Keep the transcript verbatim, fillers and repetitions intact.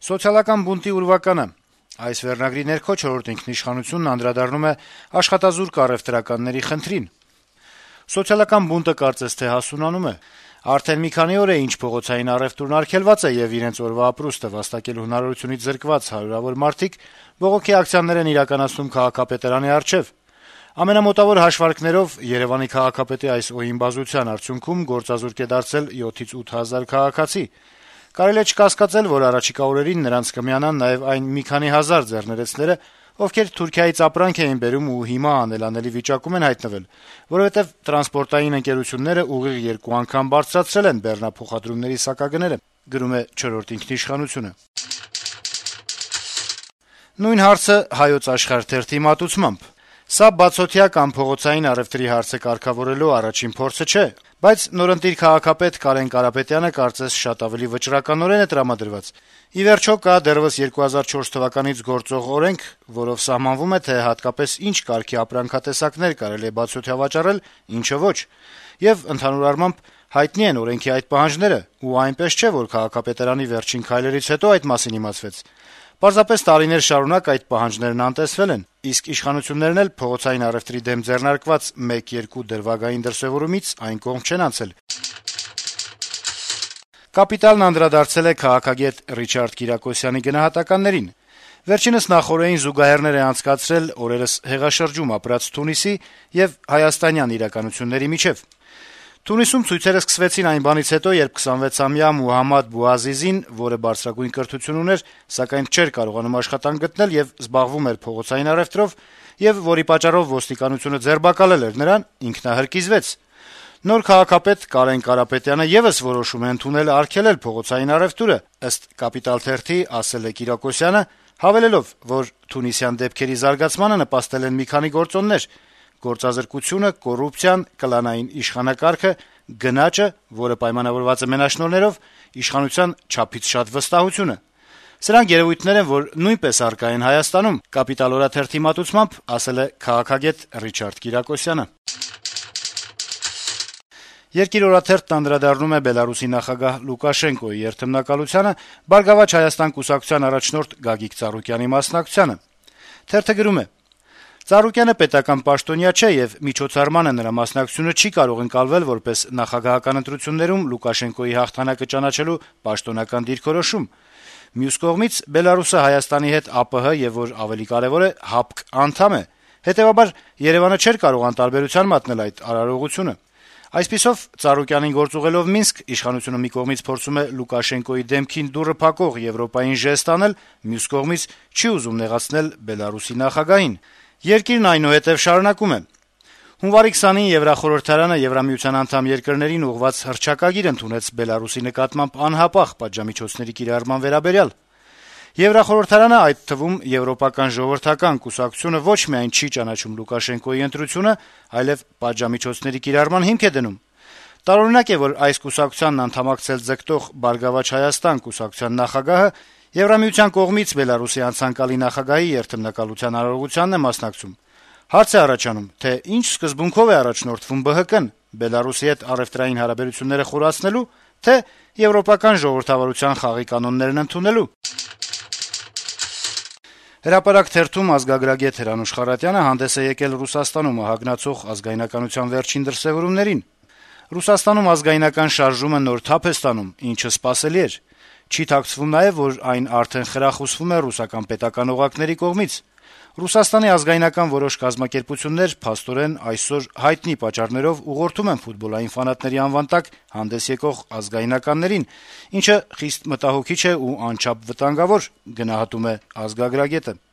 Սոցիալական բունտի ուրվականը։ Այս վերնագրի ներքո չորրորդ ինքնիշխանությունն անդրադառնում է աշխատազուրկ առեւտրականների խնդրին։ Սոցիալական բունտը կարծես թե հասունանում է։ Արդեն մի քանի օր է ինչ փողոցային առեւտուրն արգելված է եւ իրենց օրվա ապրուստը վաստակելու հնարավորությունից զրկված հարյուրավոր մարդիկ բողոքի ակցիաներ են իրականացնում քաղաքապետարանի առջեւ։ Ամենամոտավոր հաշվարկներով Երեւանի քաղաքապետի այս օյիմբազության արդյունքում գործազուրկ է դարձել յոթից ութ հազար քաղաքացի։ Կարելի է չկասկածել, որ առաջիկա օրերին նրանց կմիանան նաեւ այն մի քանի հազար ձեռներեցները, ովքեր Թուրքիայից ապրանք էին բերում ու հիմա անելանելի վիճակում են հայտնվել, որովհետեւ տրանսպորտային ընկերությունները ուղիղ երկու անգամ բարձրացրել են բեռնափոխադրումների սակագները, գրում է չորրորդ ինքնիշխանությունը։ Նույն հարցը Հայոց Աշխարհ թերթի մատուցմամբ. Սա բացօթյա կամ փողոցային առևտրի հարցը կարգավորելու առաջին փորձը չէ, բայց նորընտիր քաղաքապետ Կարեն Կարապետյանը կարծես շատ ավելի վճռականորեն է տրամադրված։ Ի վերջո կա դեռեւս երկու հազար չորս թվականից գործող օրենք, որով սահմանվում է, թե հատկապես ինչ կարգի ապրանքատեսակներ կարելի է բացօթյա վաճառել, ինչը ոչ, եւ ընդհանուր առմամբ հայտնի են օրենքի այդ պահանջները, ու այնպես չէ, որ քաղաքապետարանի վերջին քայլերից հետո այդ մասին իմացվեց։ Պարզապես տարիներ շարունակ այդ պահանջներն անտեսվել են, իսկ իշխանություններն էլ փողոցային առևտրի դեմ ձեռնարկված մեկ-երկու դրվագային դրսեւորումից այն կողմ չեն անցել։ Կապիտալն անդրադարձել է քաղաքագետ Ռիչարդ Կիրակոսյանի գնահատականներին։ Վերջինս նախօրեին զուգահեռներ է անցկացրել օրերս հեղաշրջում ապրած Թունիսի եւ հայաստանյան իրականությունների միջեւ։ Թունիսում ցույցերը սկսվեցին այն բանից հետո, երբ քսանվեցամյա Մուհամմադ Բուազիզին, որը բարձրագույն կրթություն ուներ, սակայն չէր կարողանում աշխատանք գտնել եւ զբաղվում էր փողոցային առևտրով, եւ որի պատճառով ոստիկանությունը ձերբակալել էր նրան, ինքնահրկիզվեց։ Նոր քաղաքապետ Կարեն Կարապետյանը եւս որոշում է ընդունել արգելել փողոցային առևտուրը, ըստ Կապիտալ թերթի ասել է Կիրակոսյանը, հավելելով, որ թունիսյան դեպքերի զարգացմանը նպաստել են մի քանի գործոններ. գործազրկությունը, կոռուպցիան, կլանային իշխանակարգը, գնաճը, որը պայմանավորված է մենաշնորհներով, իշխանության չափից շատ վստահությունը։ Սրանք երևույթներ են, որ նույնպես առկա են Հայաստանում, Կապիտալ օրաթերթի մատուցմամբ ասել է քաղաքագետ Ռիչարդ Կիրակոսյանը։ Երկիր օրաթերթն անդրադառնում է Բելարուսի նախագահ Լուկաշենկոյի երթմնակալությանը Բարգավաճ Հայաստան կուսակցության առաջնորդ Գագիկ Ծառուկյանի մասնակցությանը։ Թերթը գրում է. Ծառուկյանը պետական պաշտոնյա չէ եւ միջոցառմանը նրա մասնակցությունը չի կարող ընկալվել որպես նախագահական ընտրություններում Լուկաշենկոյի հաղթանակը ճանաչելու պաշտոնական դիրքորոշում։ Մյուս կողմից Բելարուսը Հայաստանի հետ ԱՊՀ եւ որ ավելի կարեւոր է ՀԱՊԿ անդամ է։ Հետեւաբար Երևանը չէր կարող անտարբերության մատնել այդ արարողությունը։ Այսպիսով Ծառուկյանին գործուղելով Մինսկ իշխանությունը մի կողմից փորձում է Լուկաշենկոյի դեմքին դուռը փակող Եվրոպային ժեստ անել, մյուս կողմից չի ուզում նեղացնել Բելարուսի նախագահին։ Երկիրն այնուհետև շարունակում է. Հունվարի քսանին Եվրախորհրդարանը Եվրամիության անդամ երկրներին ուղղված հռչակագիր ընդունեց Բելարուսի նկատմամբ անհապաղ պատժամիջոցների կիրառման վերաբերյալ։ Եվրախորհրդարանը, այդ թվում Եվրոպական ժողովրդական կուսակցությունը, ոչ միայն չի ճանաչում Լուկաշենկոյի ընտրությունը, այլև պատժամիջոցների կիրառման հիմք է դնում։ Տարօրինակ է, որ այս կուսակցությանն անդամակցել ձգտող Բարգավաճ Հայաստան կուսակցության նախագահը Եվրամիության կողմից Բելարուսի անցանկալի նախագահի երթմնակալության արարողությանն է մասնակցում։ Հարց է առաջանում, թե ինչ սկզբունքով է առաջնորդվում ԲՀԿ-ն Բելարուսի հետ առևտրային հարաբերությունները խորացնելու, թե եվրոպական ժողովրդավարության խաղի կանոններն ընդունելու։ Հրապարակ թերթում ազգագրագետ Հրանուշ Խարատյանը հանդես է եկել Ռուսաստանում ահագնացող ազգայնականության վերջին դրսեւորումներին։ Ռուսաստանում ազգայնական շարժումը նոր թափ է ստանում, ինչը սպասելի էր։ Չի թաքցվում նաեւ, որ այն արդեն խրախուսվում է ռուսական պետական օղակների կողմից։ Ռուսաստանի ազգայնական որոշ կազմակերպություններ փաստորեն այսօր հայտնի պատճառներով ուղղորդում են ֆուտբոլային ֆանատների անվան տակ հանդես եկող ազգայնականներին, ինչը խիստ մտահոգիչ է ու անչափ վտանգավոր, գնահատում է ազգագրագետը։